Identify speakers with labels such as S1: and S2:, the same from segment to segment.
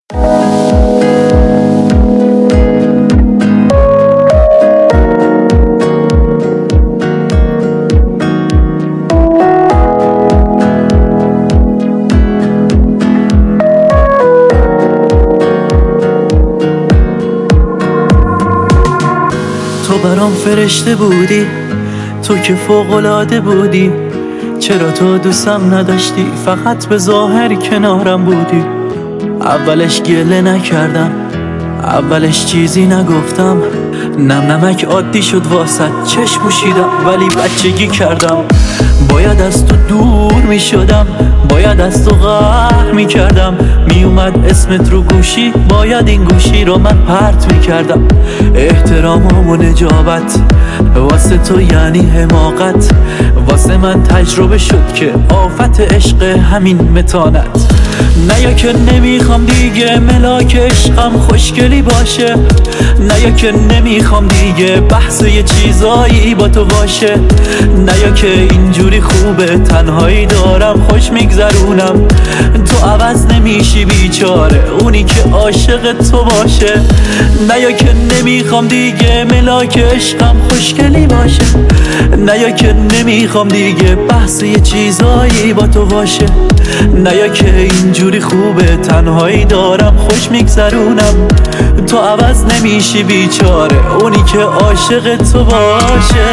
S1: تو برام فرشته بودی، تو که فوق‌العاده بودی. چرا تو دوستم نداشتی، فقط به ظاهر کنارم بودی. اولش گله نکردم، اولش چیزی نگفتم. نم نمک عادی شد واسد، چشم پوشیدم ولی بچگی کردم. باید از تو دور می شدم، باید از تو قهر می کردم. می اومد اسمت رو گوشی، باید این گوشی رو من پرت می کردم. احترام و نجابت واسه تو یعنی حماقت، واسه من تجربه شد که آفت عشق همین متانت. نه یا که نمیخوام دیگه ملاک عشقم خوشگلی باشه، نه یا که نمیخوام دیگه بحث یه چیزایی با تو باشه، نه یا که اینجوری خوبه تنهایی دارم خوش میگذرونم. تو عوض نمیشی بیچاره اونی که عاشق تو باشه، نه یا که نمیخوام دیگه ملاک عشقم خوشگلی باشه، نه یا که نمیخوام دیگه بحث یه چیزایی با تو باشه، نه یا که اینجوری خوبه تنهایی دارم خوش میگذرونم. تو عوض نمیشی بیچاره اونی که عاشق تو باشه.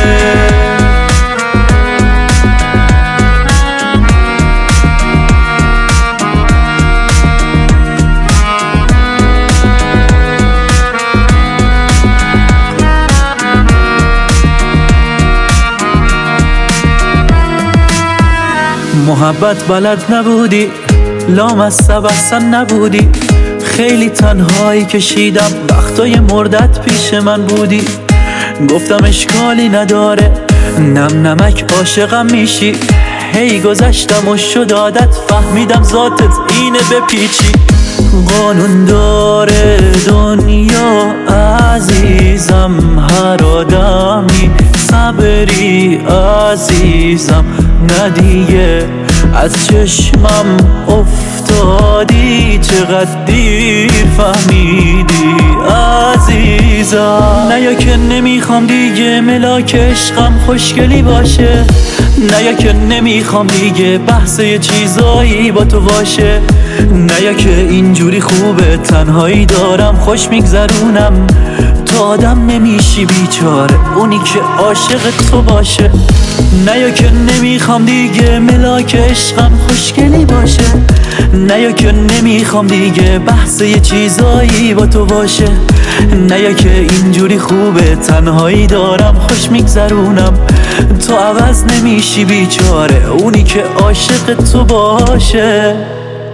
S1: محبت بلد نبودی، لامصب اصلا نبودی. خیلی تنهایی کشیدم وقتای مردت پیش من بودی. گفتم اشکالی نداره نم نمک عاشقم میشی. هی گذشتم و شد عادت، فهمیدم ذاتت اینه بپیچی. قانون داره دنیا عزیزم، هر آدمی صبری عزیزم. نه دیگه از چشمم افتادی، چقدر دیر فهمیدی عزیزم. نه یا که نمیخوام دیگه ملاک عشقم خوشگلی باشه، نه یا که نمیخوام دیگه بحث یه چیزایی با تو باشه، نه یا که اینجوری خوبه تنهایی دارم خوش میگذرونم. تو آدم نمیشی بیچاره اونی که عاشق تو باشه، نه یا که نمیخوام دیگه ملاک عشقم خوشگلی باشه، نه یا که نمیخوام دیگه بحث یه چیزایی با تو باشه، نه یا که اینجوری خوبه تنهایی دارم خوش میگذرونم. تو عوض نمیشی بیچاره اونی که عاشق تو باشه.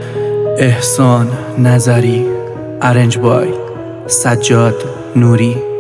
S1: احسان نظری، ارنج بای سجاد نوری.